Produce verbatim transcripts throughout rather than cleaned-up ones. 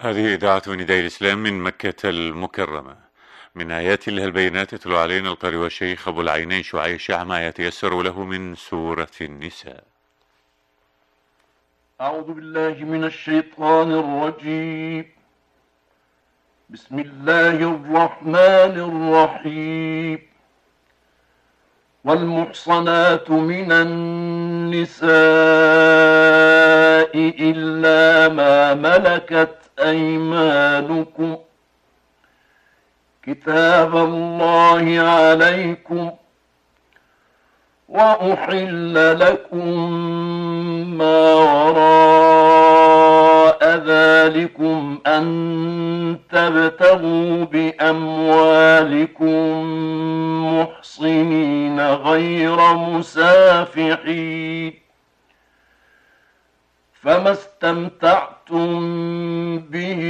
هذه إذاعة نداء الإسلام من مكة المكرمة. من آيات الله البينات يتلو علينا القارئ والشيخ أبو العينين شعيشع ما يتيسر له من سورة النساء. أعوذ بالله من الشيطان الرجيم. بسم الله الرحمن الرحيم. والمحصنات من النساء إلا ما ملكت أيمانكم كتاب الله عليكم، وأحل لكم ما وراء ذلكم أن تبتغوا بأموالكم محصنين غير مسافحين، فما استمتعتم به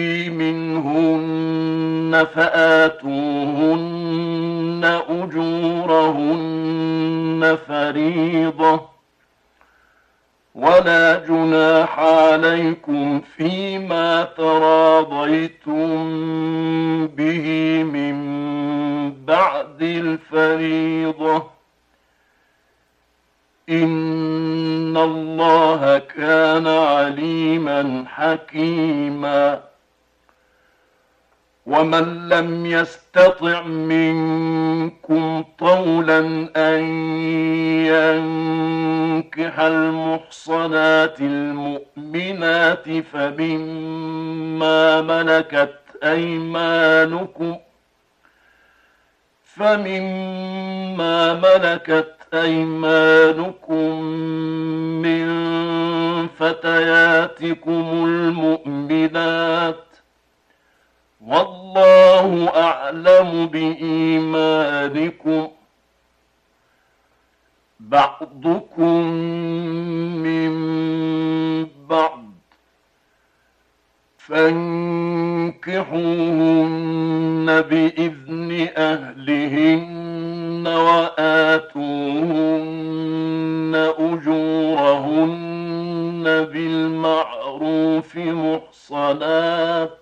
منهن فآتوهن أجورهن فريضة، ولا جناح عليكم فيما تراضيتم به من بعد الفريضة، إن الله كان عليما حكيما. ومن لم يستطع منكم طولا أن ينكح المحصنات المؤمنات فمما ملكت أيمانكم فمما ملكت أيمانكم من فتياتكم المؤمنات، والله أعلم بإيمانكم، بعضكم من بعض، فانكحوهن بإذن أهلهن وآتوهن أجورهن بالمعروف محصنات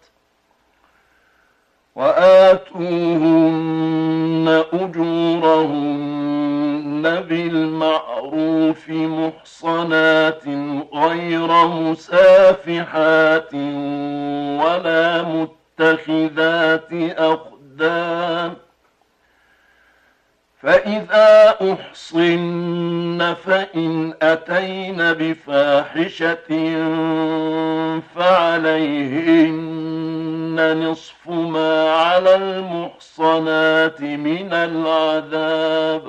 وآتوهن أجورهن بالمعروف محصنات غير مسافحات ولا متخذات أخدان، فإذا أحصن فإن أتين بفاحشة فعليهن نصف ما على المحصنات من العذاب،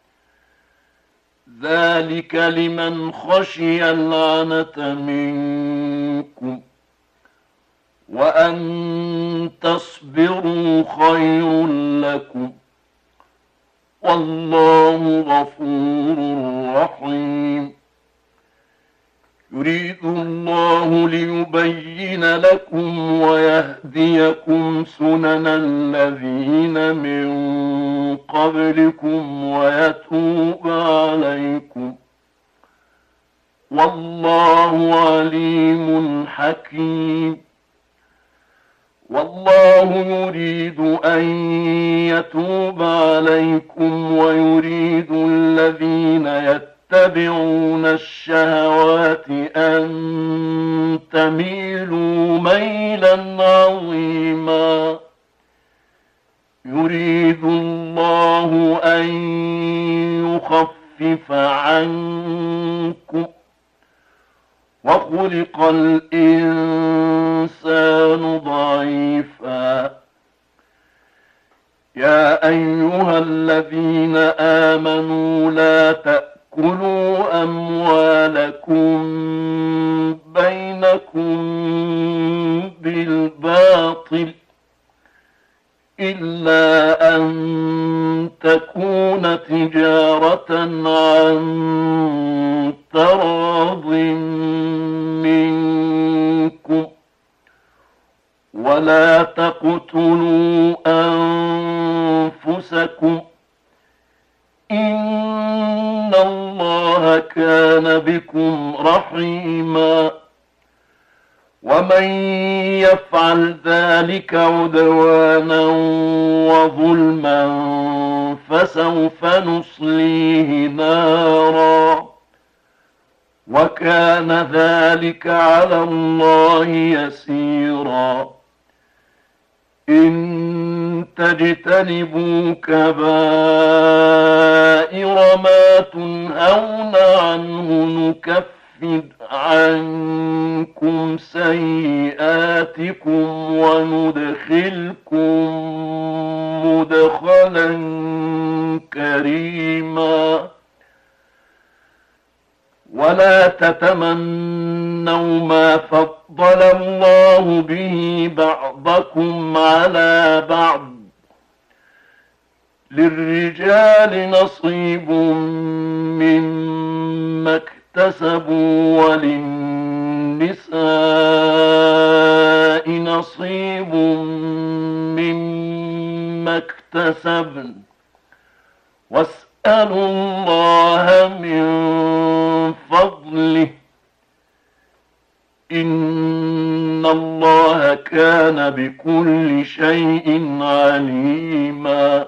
ذلك لمن خشي العنة منكم، وأن تصبروا خير لكم، والله غفور رحيم. يريد الله ليبين لكم ويهديكم سنن الذين من قبلكم ويتوب عليكم، والله عليم حكيم. والله يريد أن يتوب عليكم ويريد الذين يتبعون الشهوات أن تميلوا ميلا عظيما. يريد الله أن يخفف عنكم، وخلق الإنسان ضعيفا. يا أيها الذين آمنوا لا تأكلوا أموالكم بينكم بالباطل إلا أن تكون تجارة عن تراض منكم، ولا تقتلوا أنفسكم، إن الله كان بكم رحيما. ومن يفعل ذلك عدوانا وظلما فسوف نصليه نارا وكان ذلك على الله يسيرا إن تجتنبوا كبائر ما تنهون عنه نكفر عنكم سيئاتكم وندخلكم مدخلا كريما ولا تتمنوا ما فضل الله به بعضكم على بعض للرجال نصيب مما اكتسبوا وللنساء نصيب مما اكتسبن واسألوا الله من فضله إن الله كان بكل شيء عليما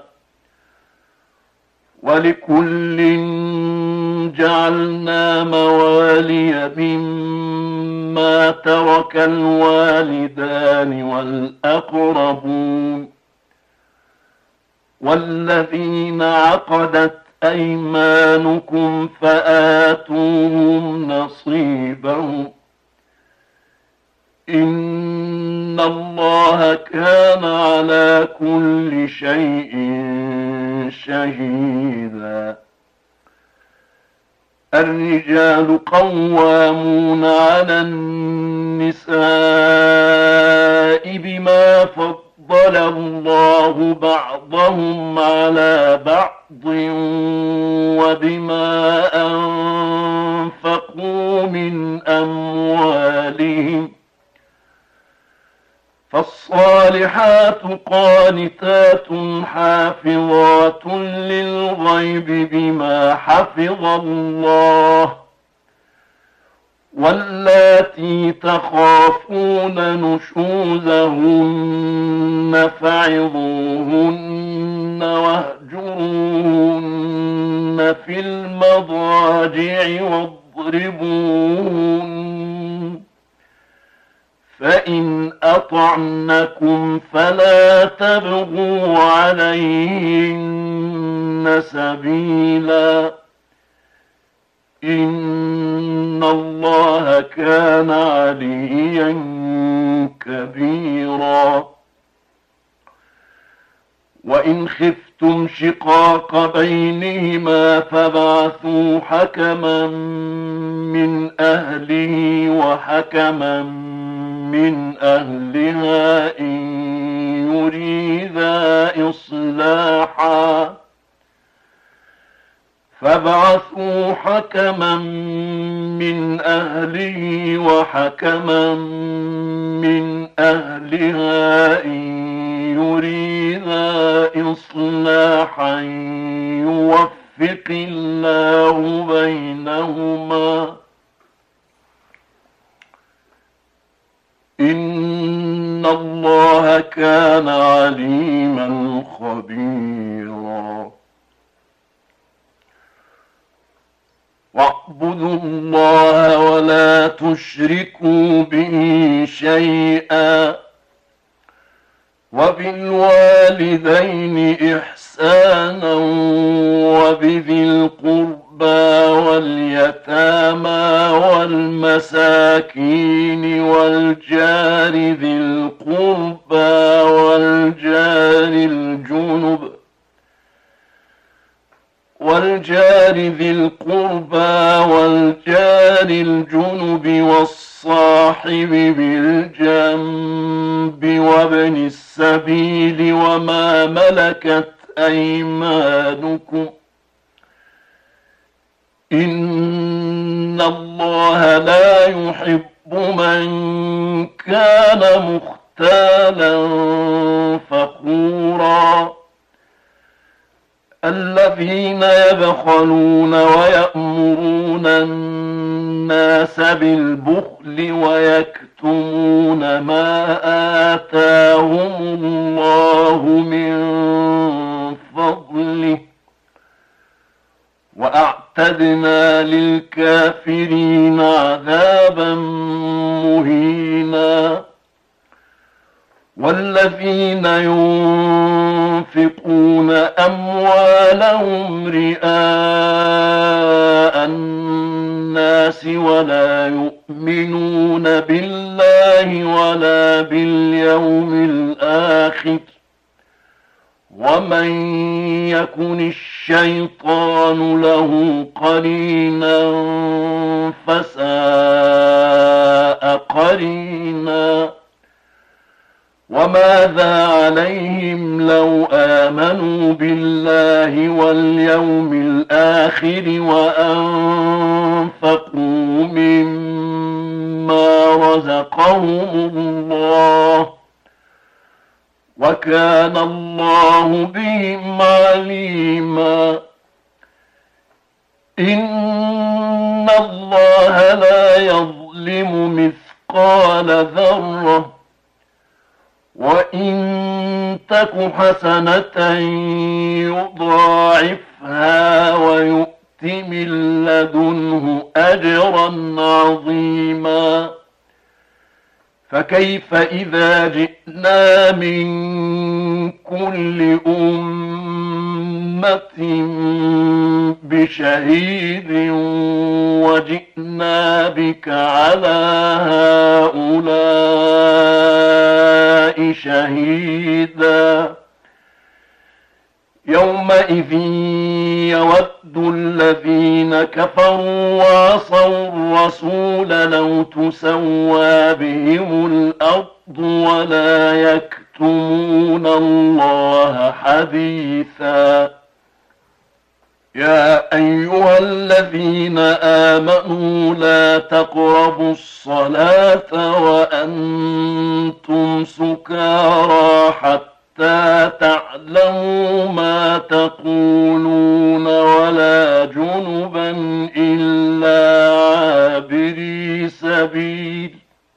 ولكل جعلنا موالي مما ترك الوالدان والأقربون والذين عقدت أيمانكم فآتوهم نصيبهم إن الله كان على كل شيء شهيدا الرجال قوامون على النساء بما فضل الله بعضهم على بعض وبما أنفقوا من أموالهم فالصالحات قانتات حافظات للغيب بما حفظ الله واللاتي تخافون نشوزهن فعظوهن واهجروهن في المضاجع واضربوهن فإن أطعنكم فلا تبغوا عليهن سبيلا إن الله كان عليا كبيرا وإن خفتم شقاق بينهما فابعثوا حكما من أهله وحكما من أهلها إن يريدا إصلاحا فابعثوا حكما من أهله وحكما من أهلها إن يريدا إصلاحا يوفق الله بينهما إن الله كان عليما خبيرا واعبدوا الله ولا تشركوا به شيئا وبالوالدين إحسانا وبذي القربى واليتامى والمساكين والجار ذي القربى والجار الجنب والجار ذي القربى والجار الجنب والصاحب بالجنب وابن السبيل وما ملكت أيمانكم إن الله لا يحب من كان مختالا فخورا الذين يبخلون ويأمرون الناس بالبخل ويكتمون يكتمون ما آتاهم الله من فضله وأعتدنا للكافرين عذابا مهينا. والذين ينفقون أموالهم رئاء الناس ولا يؤمنون بالله ولا باليوم الآخر ومن يكن الشيطان له قرينا فساء قرينا. وماذا عليهم لو آمنوا بالله واليوم الآخر وأنفقوا مما رزقهم الله وكان الله بهم عليما. إن الله لا يظلم مثقال ذرة وإن تك حسنة يضاعفها ويؤت من لدنه أجرا عظيما. فكيف إذا جئنا من كل أمة بشهيد وجئنا بك على هؤلاء شهيدا. يومئذ يود الذين كفروا وعصوا الرسول لو تسوى بهم الأرض ولا يكتمون الله حديثا. يا أيها الذين آمنوا لا تقربوا الصلاة وأنتم سكارى حتى تعلموا ما تقولون ولا جنبا إلا عابري سبيل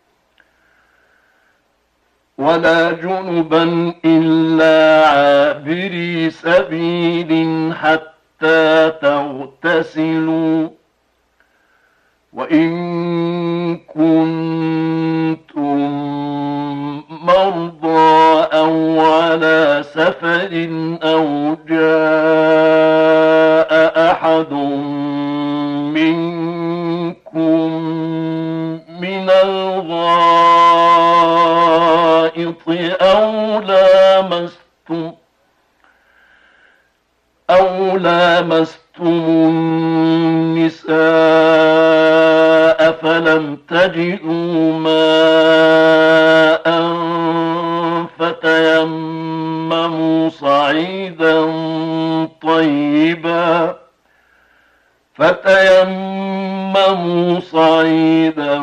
ولا جنبا إلا عابري سبيل حتى تغتسلوا وإن كنتم مرضى أو على سفر أو جاء أحد منكم من الغائط أو لامستم أو لامستم النساء فلم تجدوا ماء فتيمموا صعيدا طيبا فتيمموا صعيدا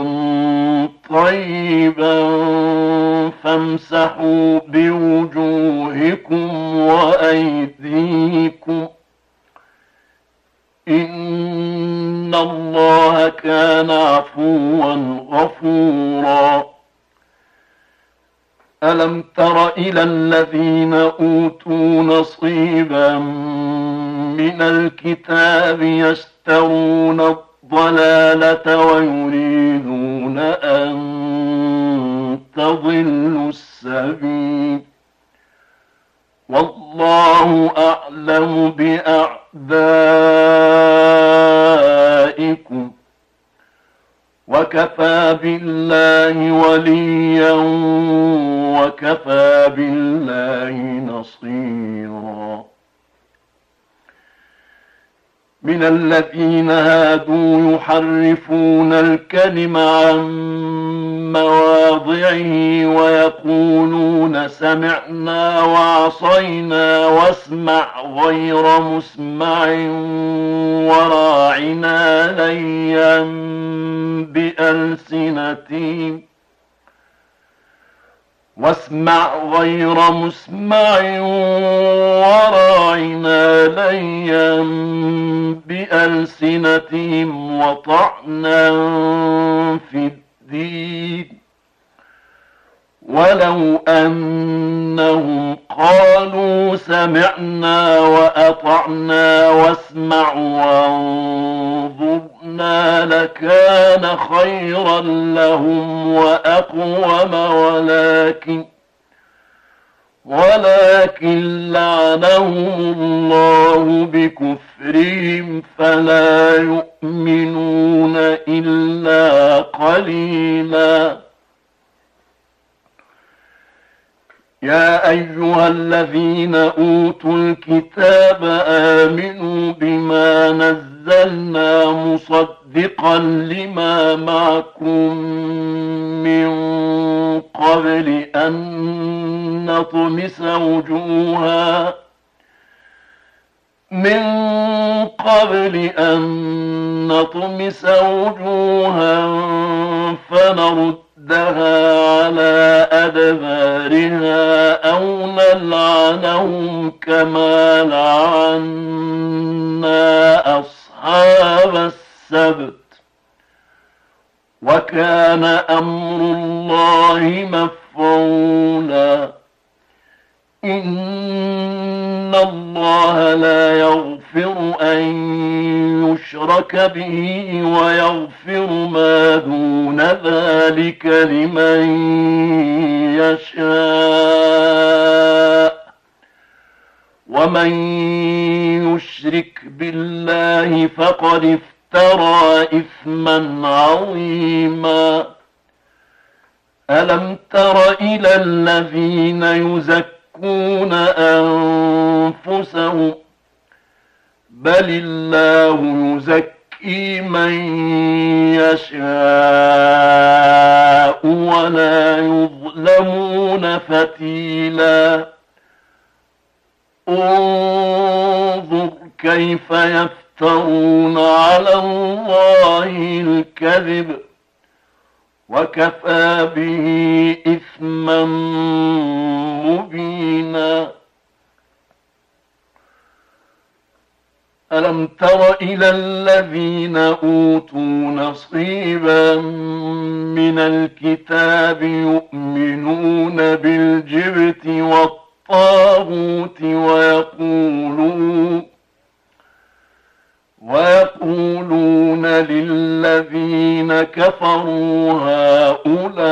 طيبا فامسحوا بوجوهكم وأيديكم إن الله كان عفوا غفورا. ألم تر إلى الذين أوتوا نصيبا من الكتاب يشترون الضلالة ويريدون أن تضلوا السبيل والله أعلم بأعدائكم وكفى بالله وليا وكفى بالله نصيرا. من الذين هادوا يحرفون الكلم عن مواضعه ويقولون سمعنا وعصينا واسمع غير مسمع وراعنا ليا بألسنتهم واسمع غير مسمع وراعنا ليا بألسنتهم وطعنا في الدين ولو أنهم قالوا سمعنا وأطعنا واسمع وانظرنا لكان خيرا لهم وأقوم ولكن ولكن لعنهم الله بكفرهم فلا يؤمنون إلا قليلا. يا أيها الذين أوتوا الكتاب آمنوا بما نزلنا مصدقا لما معكم من قبل أن نطمس وجوها من قبل أن نطمس وجوها فنردها على أدبارها أو نلعنهم كما لعنا أصحاب السبت وكان أمر الله مفعولا. إن الله لا يغفر أن يشرك به ويغفر ما دون ذلك لمن يشاء ومن يشرك بالله فقد افترى إثما عظيما. ألم تر إلى الذين يزكون أنفسهم بل الله يزكي من يشاء ولا يظلمون فتيلا. انظر كيف يفترون على الله الكذب وكفى به إثما مبينا. ألم تر إلى الذين أوتوا نصيبا من الكتاب يؤمنون بالجبت والطاغوت ويقولون ويقولون للذين كفروا هؤلاء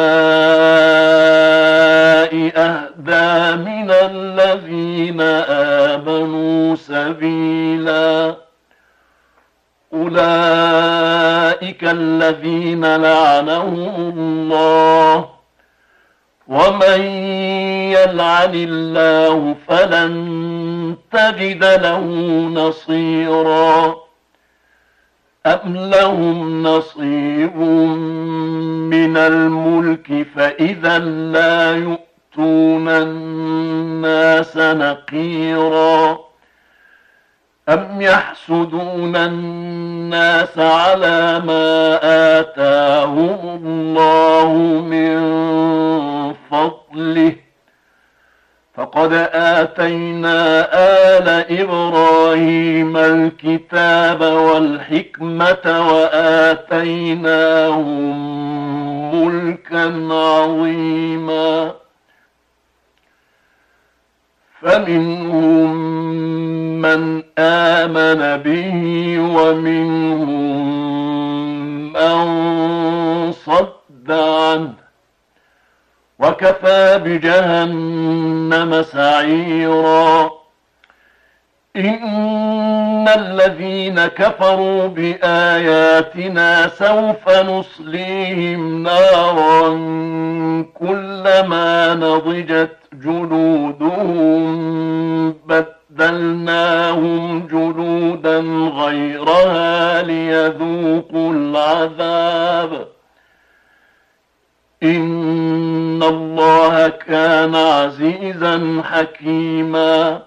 أهدى من الذين آمنوا سبيلا. أولئك الذين لعنهم الله ومن يلعن الله فلن تجد له نصيرا. أم لهم نصيب من الملك فإذا لا يؤتون الناس نقيرا. أم يحسدون الناس على ما آتاهم الله من فضله فقد آتينا آل إبراهيم الكتاب والحكمة وآتيناهم ملكا عظيما. فمنهم من آمن به ومنهم من صد عنه وكفى بجهنم سعيرا. إن الذين كفروا بآياتنا سوف نصليهم نارا كلما نضجت جلودهم بدلناهم جلودا غيرها ليذوقوا العذاب إن الله كان عزيزا حكيما.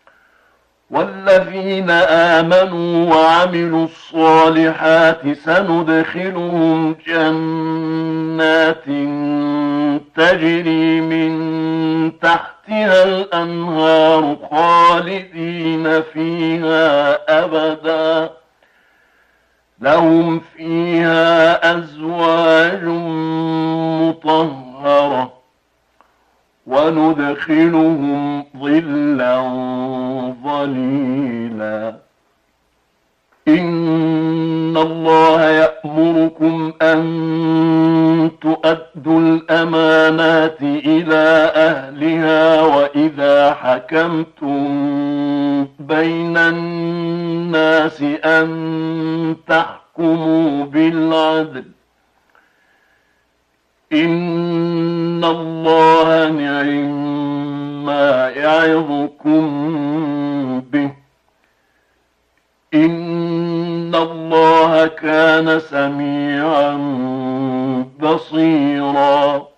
والذين آمنوا وعملوا الصالحات سندخلهم جنات تجري من تحتها الأنهار خالدين فيها أبدا لهم فيها أزواج مطهرة وندخلهم ظلا ظليلا إن الله يأمركم أن تؤدوا الأمانات إلى أهلها وإذا حكمتم بين الناس أن تحكموا بالعدل إن الله نعم ما يعظكم به إن الله كان سميعا بصيرا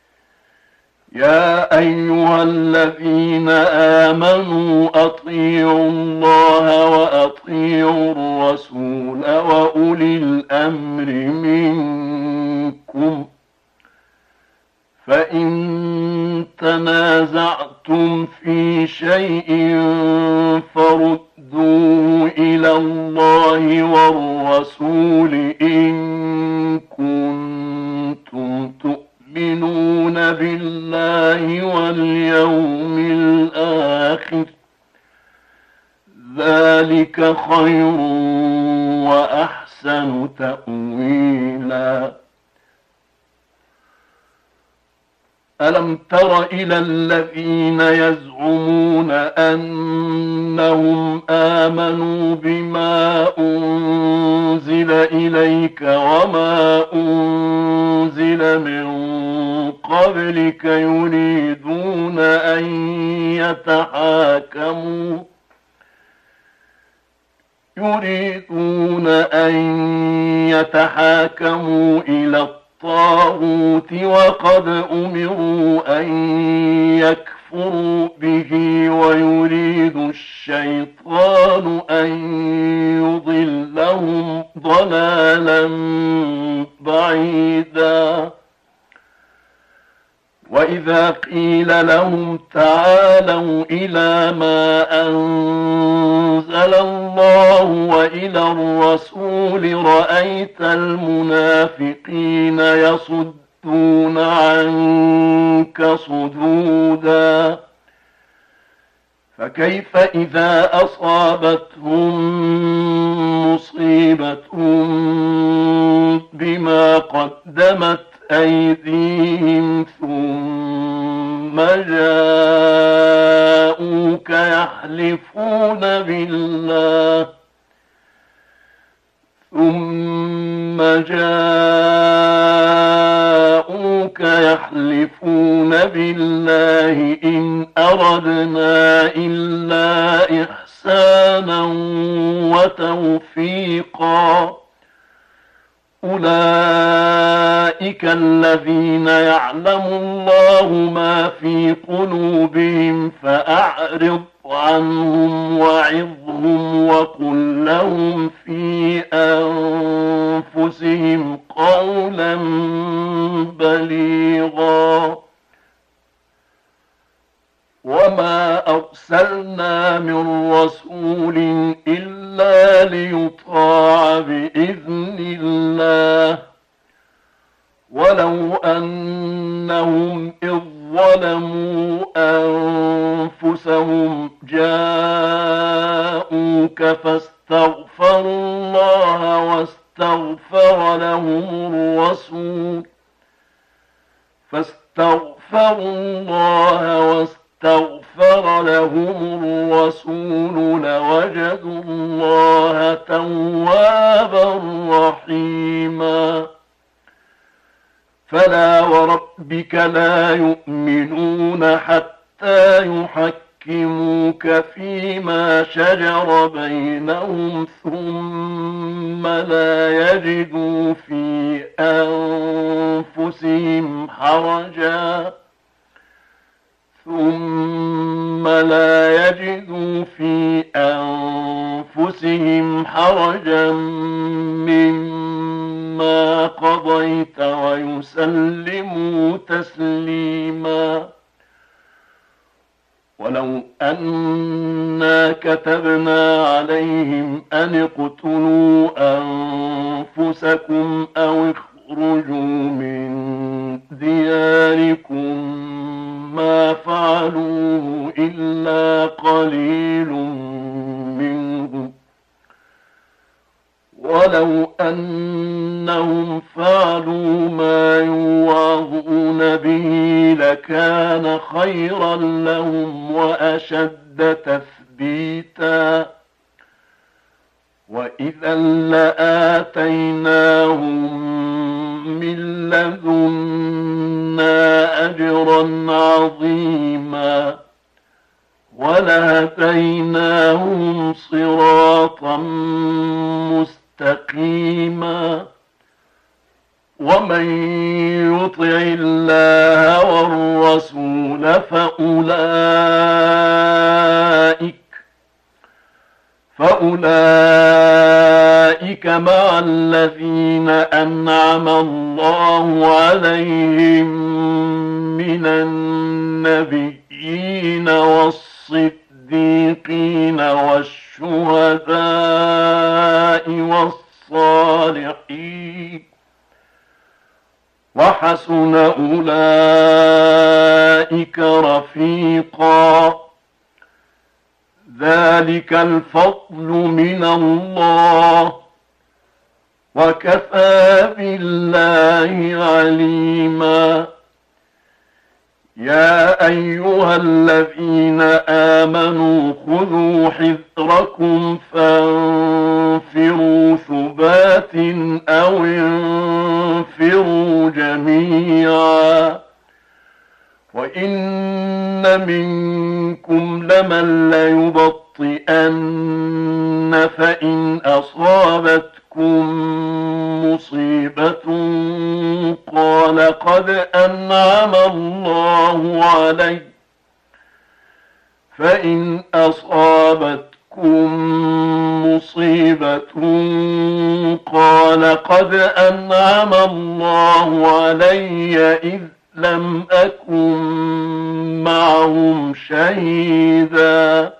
يا أيها الذين آمنوا أطيعوا الله وأطيعوا الرسول وأولي الأمر منكم فإن تنازعتم في شيء فردوه إلى الله والرسول إن كنتم تؤمنون بالله واليوم الآخر ذلك خير وأحسن تأويلا ألم تر إلى الذين يزعمون أنهم آمنوا بما أنزل إليك وما أنزل من قبلك يريدون أن يتحاكموا يريدون أن يتحاكموا إلى الطاغوت وقد أمروا أن يكفروا به ويريد الشيطان أن يضلهم ضلالا بعيدا وإذا قيل لهم تعالوا إلى ما أنزل الله وإلى الرسول رأيت المنافقين يصدون عنك صدودا فكيف إذا أصابتهم مصيبة بما قدمت أيديهم ثم جاءوك يحلفون بالله ثم جاءوك يحلفون بالله إن أردنا إلا إحسانا وتوفيقا أولئك الذين يعلم الله ما في قلوبهم فأعرض عنهم وعظهم وقل لهم في أنفسهم قولا بليغا وما أرسلنا من رسول إلا ليطاع بإذن الله ولو أنهم إذ ظلموا أنفسهم جاءوك فاستغفروا الله واستغفر لهم الرسول فاستغفروا الله واستغفر استغفر لهم الرسول لوجدوا الله توابا رحيما فلا وربك لا يؤمنون حتى يحكموك فيما شجر بينهم ثم لا يجدوا في أنفسهم حرجا ثم لا يجدوا في أنفسهم حرجا مما قضيت ويسلموا تسليما ولو أنا كتبنا عليهم أن اقتلوا أنفسكم أو اخرجوا من دياركم ما فعلوه إلا قليل منهم ولو أنهم فعلوا ما يوعظون به لكان خيرا لهم وأشد تثبيتا وإذا لآتيناهم من لدنا أجرا عظيما ولهديناهم صراطا مستقيما ومن يطع الله والرسول فأولئك فأولئك مع الذين أنعم الله عليهم من النبيين والصديقين والشهداء والصالحين وحسن أولئك رفيقا ذلك الفضل من الله وكفى بالله عليما يا أيها الذين آمنوا خذوا حذركم فانفروا ثبات أو انفروا جميعا وإن منكم لمن ليبطئن فإن أصابتكم مصيبة قال قد أنعم الله علي فإن أصابتكم مصيبة قال قد أنعم الله علي إذ لم أكن معهم شهيدا